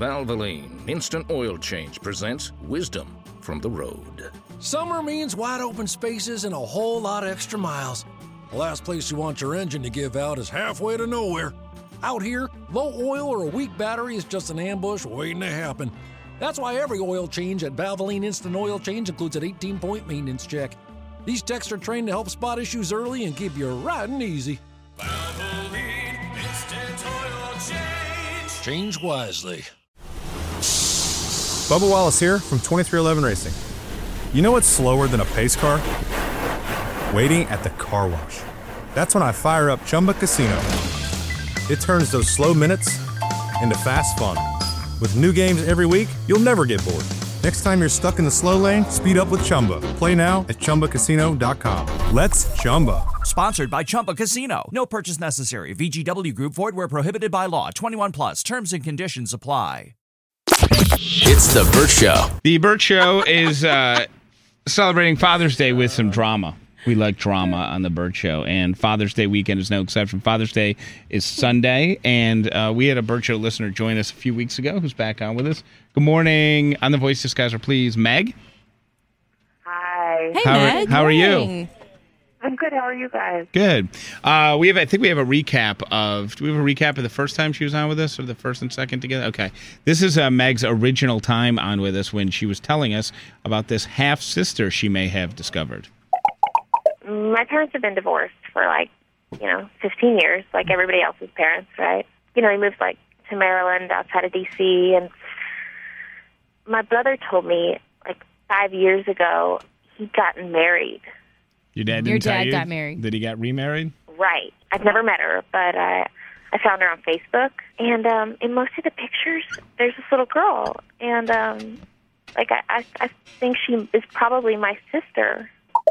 Valvoline Instant Oil Change presents wisdom from the road. Summer means wide open spaces and a whole lot of extra miles. The last place you want your engine to give out is halfway to nowhere. Out here, low oil or a weak battery is just an ambush waiting to happen. That's why every oil change at Valvoline Instant Oil Change includes an 18-point maintenance check. These techs are trained to help spot issues early and keep you riding easy. Valvoline Instant Oil Change. Change wisely. Bubba Wallace here from 2311 Racing. You know what's slower than a pace car? Waiting at the car wash. That's when I fire up Chumba Casino. It turns those slow minutes into fast fun. With new games every week, you'll never get bored. Next time you're stuck in the slow lane, speed up with Chumba. Play now at ChumbaCasino.com. Let's Chumba. Sponsored by Chumba Casino. No purchase necessary. VGW Group. Void where prohibited by law. 21 plus. Terms and conditions apply. It's the Burt Show. The Burt Show is celebrating Father's Day with some drama. We like drama on the Burt Show, and Father's Day weekend is no exception. Father's Day is Sunday, and we had a Burt Show listener join us a few weeks ago who's back on with us. Good morning. On the Voice Disguiser, please. Meg? Hi. Hey, Meg. How are you? I'm good. How are you guys? Good. I think we have a recap of... Do we have a recap of the first time she was on with us, or the first and second together? Okay. This is Meg's original time on with us when she was telling us about this half-sister she may have discovered. My parents have been divorced for 15 years, like everybody else's parents, right? He moved to Maryland outside of D.C. and my brother told me 5 years ago he'd gotten married. Your dad got married. That he got remarried? Right. I've never met her, but I found her on Facebook, and in most of the pictures there's this little girl, and I think she is probably my sister.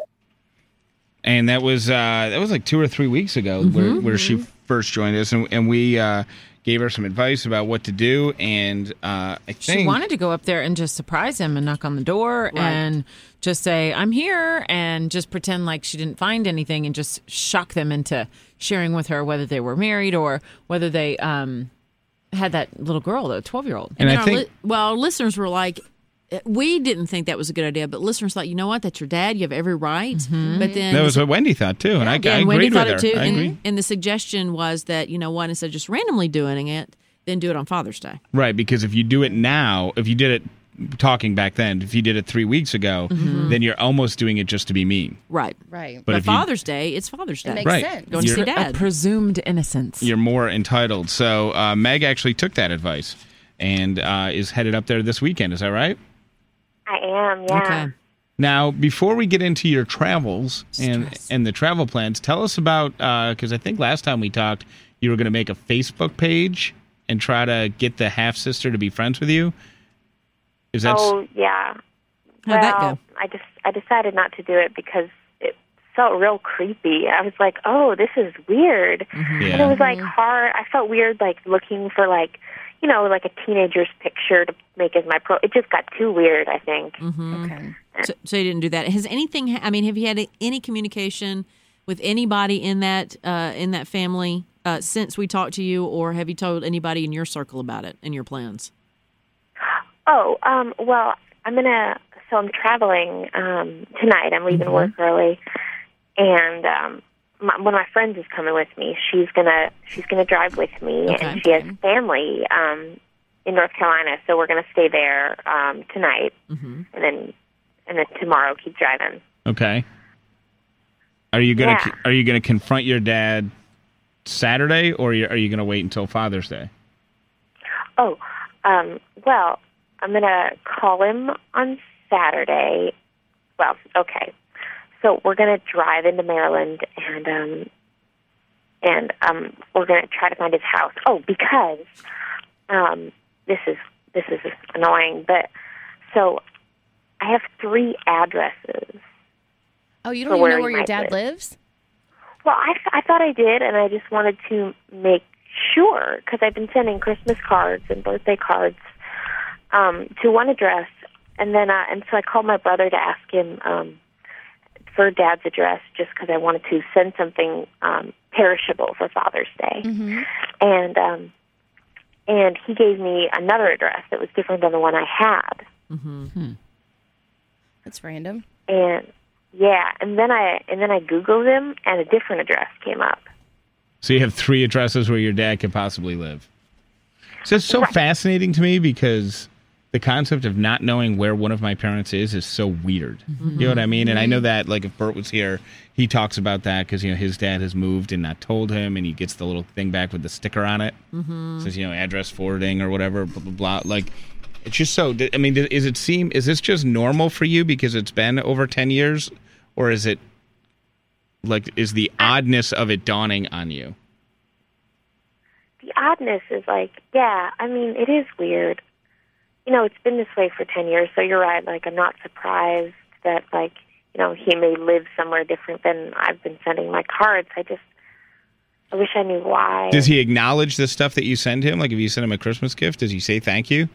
And that was 2 or 3 weeks ago where she first joined us, and we gave her some advice about what to do. And I think she wanted to go up there and just surprise him and knock on the door and just say, "I'm here," and just pretend like she didn't find anything and just shock them into sharing with her whether they were married or whether they had that little girl, the 12-year-old. And I think listeners were like, we didn't think that was a good idea, but listeners thought, you know what, that's your dad, you have every right. But then that was what Wendy thought too, and I agreed Wendy thought with it her. too. And the suggestion was that, instead of just randomly doing it, then do it on Father's Day. Right, because if you do it now, if you did it talking back then, if you did it 3 weeks ago, then you're almost doing it just to be mean. Right. But Father's Day, it's Father's Day. It makes Right. sense. Going to see Dad. A presumed innocence. You're more entitled. So Meg actually took that advice and is headed up there this weekend. Is that right? I am, yeah. Okay. Now, before we get into your travels and the travel plans, tell us about, because I think last time we talked, you were going to make a Facebook page and try to get the half-sister to be friends with you. Is that... Oh, yeah. How'd that go? I decided not to do it because it felt real creepy. I was like, oh, this is weird. Yeah. And it was hard. I felt weird looking for a teenager's picture to make as my pro. It just got too weird, I think. Okay. So you didn't do that. Has anything? Have you had any communication with anybody in that family since we talked to you, or have you told anybody in your circle about it and your plans? Oh, well, I'm traveling tonight. I'm leaving work early, and one of my friends is coming with me. She's gonna drive with me, and she has family in North Carolina, so we're gonna stay there tonight, and then tomorrow keep driving. Okay. Are you gonna confront your dad Saturday, or are you gonna wait until Father's Day? Oh, well, I'm gonna call him on Saturday. Well, okay. So we're going to drive into Maryland, and we're going to try to find his house. Oh, because this is annoying, but so I have 3 addresses. Oh, you don't even know where your dad lives? Well, I thought I did, and I just wanted to make sure, because I've been sending Christmas cards and birthday cards to one address, and then and so I called my brother to ask him for Dad's address, just because I wanted to send something perishable for Father's Day, and he gave me another address that was different than the one I had. That's random. And yeah, and then I Googled him, and a different address came up. So you have 3 addresses where your dad could possibly live. So it's so fascinating to me because the concept of not knowing where one of my parents is so weird. You know what I mean? And I know that, like, if Bert was here, he talks about that because, you know, his dad has moved and not told him, and he gets the little thing back with the sticker on it. Says, you know, address forwarding or whatever, blah, blah, blah. Like, it's just so, I mean, is this just normal for you because it's been over 10 years? Or is it, like, is the oddness of it dawning on you? The oddness is like, yeah, I mean, it is weird. You know, it's been this way for 10 years, so you're right. Like, I'm not surprised that, like, you know, he may live somewhere different than I've been sending my cards. I wish I knew why. Does he acknowledge the stuff that you send him? Like, if you send him a Christmas gift, does he say thank you?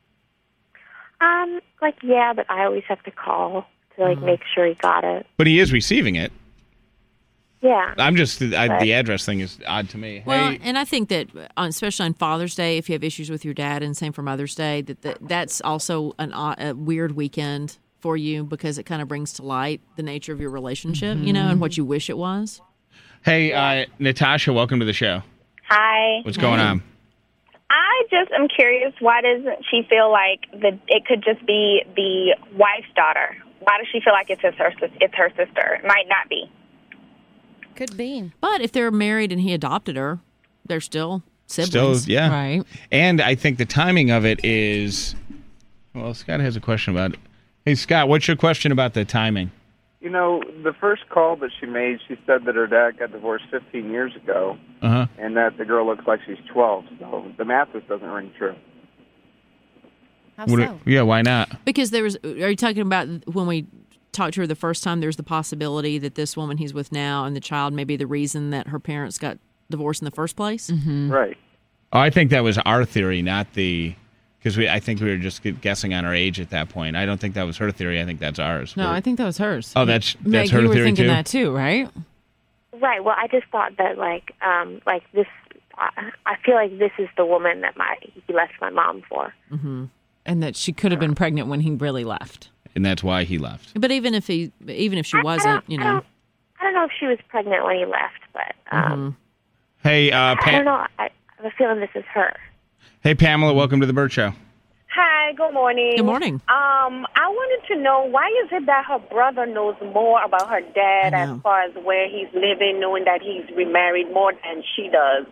Like, yeah, but I always have to call to, like, make sure he got it. But he is receiving it. Yeah. I'm just, the address thing is odd to me. Well, Hey, and I think that, especially on Father's Day, if you have issues with your dad, and same for Mother's Day, that's also a weird weekend for you because it kind of brings to light the nature of your relationship, you know, and what you wish it was. hey, Natasha, welcome to the show. Hi. What's going on? I just am curious, why doesn't she feel like it could just be the wife's daughter? Why does she feel like it's her sister? It might not be. Could be. But if they're married and he adopted her, they're still siblings. Still, yeah. Right. And I think the timing of it is, well, Scott has a question about it. Hey, Scott, what's your question about the timing? You know, the first call that she made, she said that her dad got divorced 15 years ago, and that the girl looks like she's 12. So the math just doesn't ring true. How so? Yeah, why not? Because are you talking about when we talked to her the first time, there's the possibility that this woman he's with now and the child may be the reason that her parents got divorced in the first place? Right. Oh, I think that was our theory, not the... Because I think we were just guessing on our age at that point. I don't think that was her theory. I think that's ours. No, I think that was hers. Oh, that's Meg, her you were theory thinking too? that too, right? Right. Well, I just thought that, like this, I feel like this is the woman that he left my mom for. And that she could have been pregnant when he really left. And that's why he left. But even if she wasn't, you know. I don't know if she was pregnant when he left, but Hey, I don't know. I have a feeling this is her. Hey, Pamela, welcome to the Burt Show. Hi, good morning. Good morning. I wanted to know, why is it that her brother knows more about her dad as far as where he's living, knowing that he's remarried, more than she does?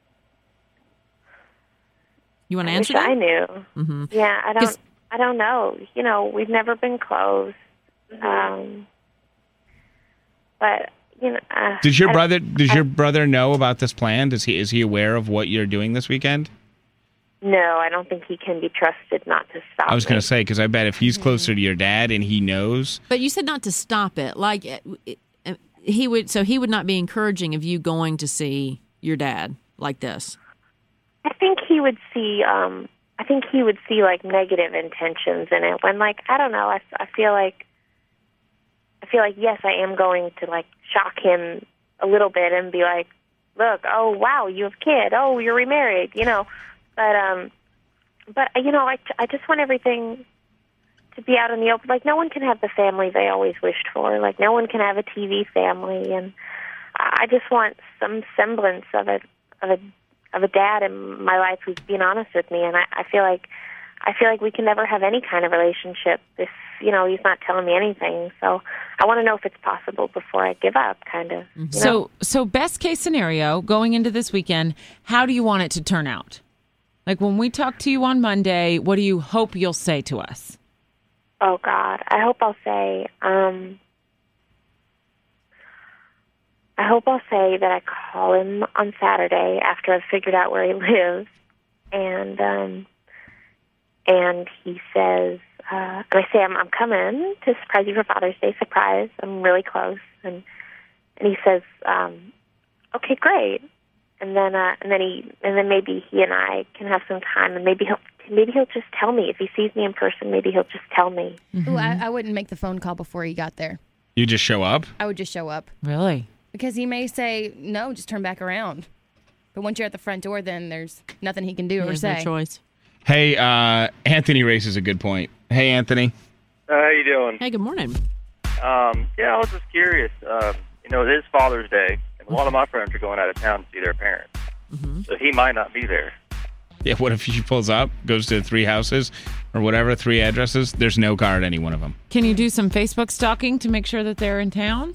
You want to answer that? I knew. Yeah, I don't know. You know, we've never been close. But you know, Does your brother know about this plan? Is he aware of what you're doing this weekend? No, I don't think he can be trusted not to stop. I was going me. to say, because I bet if he's closer to your dad and he knows. But you said not to stop it. Like he would not be encouraging of you going to see your dad like this. I think he would see. I think he would see like negative intentions in it. When like I don't know. I feel like yes, I am going to like shock him a little bit and be like, look, oh wow, you have a kid. Oh, you're remarried. You know. But you know, I just want everything to be out in the open. Like, no one can have the family they always wished for. Like, no one can have a TV family, and I just want some semblance of a dad in my life who's being honest with me. And I feel like we can never have any kind of relationship if he's not telling me anything. So I want to know if it's possible before I give up, kind of. Mm-hmm. So best case scenario going into this weekend, how do you want it to turn out? Like, when we talk to you on Monday, what do you hope you'll say to us? Oh, God. I hope I'll say, that I call him on Saturday after I've figured out where he lives. And he says, and I say, I'm coming to surprise you for Father's Day surprise. I'm really close. And he says, okay, great. And then maybe he and I can have some time, and maybe he'll just tell me. If he sees me in person, maybe he'll just tell me. Mm-hmm. Ooh, I wouldn't make the phone call before he got there. You just show up? I would just show up. Really? Because he may say, no, just turn back around. But once you're at the front door, then there's nothing he can do or say. No choice. Hey, Anthony raises a good point. Hey, Anthony. How you doing? Hey, good morning. Yeah, I was just curious. It is Father's Day, and a lot of my friends are going out of town to see their parents. So he might not be there. Yeah, what if she pulls up, goes to 3 houses or whatever, 3 addresses? There's no car at any one of them. Can you do some Facebook stalking to make sure that they're in town?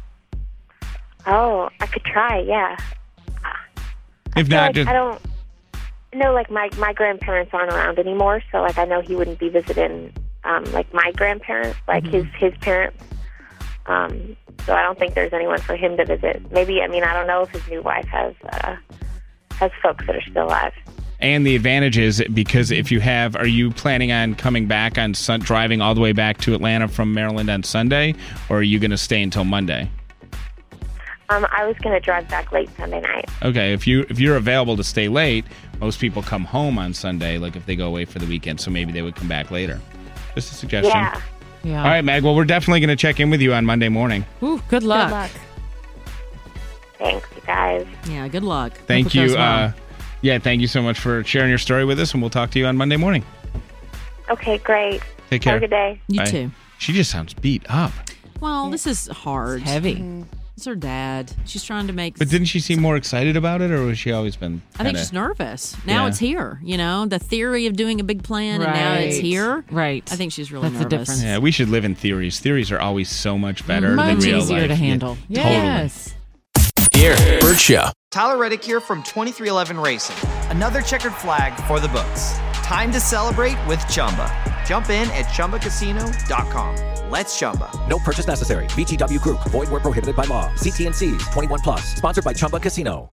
Oh, I could try, yeah. If not, like just... I don't know, like, my grandparents aren't around anymore, so, like, I know he wouldn't be visiting, like, my grandparents, like, his parents. So I don't think there's anyone for him to visit. Maybe, I don't know if his new wife has folks that are still alive. And the advantage is, because if you have, are you planning on coming back on driving all the way back to Atlanta from Maryland on Sunday, or are you going to stay until Monday? I was going to drive back late Sunday night. Okay, if you're available to stay late, most people come home on Sunday, like if they go away for the weekend, so maybe they would come back later. Just a suggestion. Yeah. All right, Mag. Well, we're definitely going to check in with you on Monday morning. Ooh, good luck. Good luck. Thanks, you guys. Yeah, good luck. Thank you. Thank you so much for sharing your story with us, and we'll talk to you on Monday morning. Okay, great. Take care. Have a good day. You Bye. too. She just sounds beat up. Well, this is hard. It's heavy. It's her dad. She's trying to make... But didn't she seem more excited about it, or has she always been I think she's nervous. Now it's here, the theory of doing a big plan, and now it's here. Right. I think she's really That's the nervous. difference. Yeah, we should live in theories. Theories are always so much better than Much real easier life. to handle. Yeah, Yes. Here, Bert Show. Tyler Reddick here from 2311 Racing. Another checkered flag for the books. Time to celebrate with Chumba. Jump in at ChumbaCasino.com. Let's Chumba. No purchase necessary. VGW Group. Void where prohibited by law. See T&Cs. 21+. Sponsored by Chumba Casino.